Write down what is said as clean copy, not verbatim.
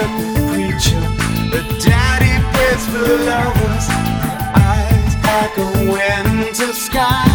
like a preacher. The daddy prays for lovers, eyes like a winter sky.